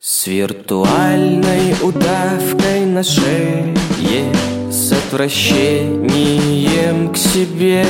С виртуальной удавкой на шее, с отвращением к себе,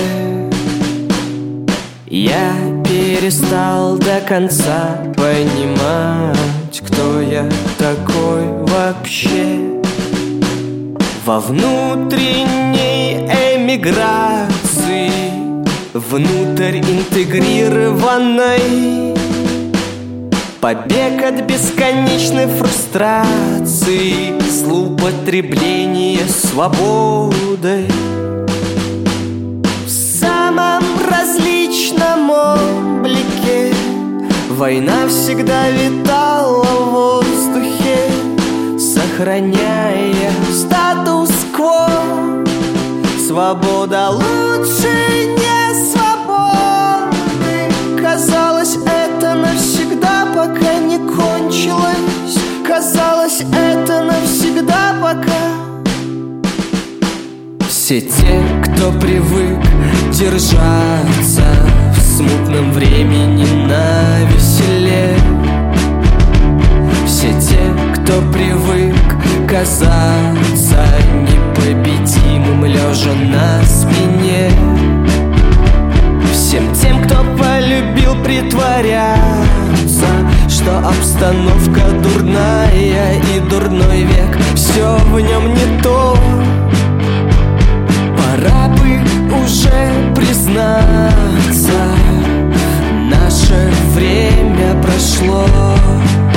я перестал до конца понимать, кто я такой вообще. Во внутренней эмиграции, внутрь интегрированной, побег от бесконечной фрустрации, злоупотребление свободой. В самом различном облике война всегда витала в воздухе, сохраняя статус-кво. Свобода лучше не свободы. Казалось, это навсегда, пока не кончилось. Казалось, это навсегда, пока. Все те, кто привык держаться в смутном времени на веселе, все те, кто привык казаться непобедимым, лежа на спине, всем тем, кто полюбил притворяться, что обстановка дурная и дурной век, все в нем не то. Пора бы уже признаться, наше время прошло.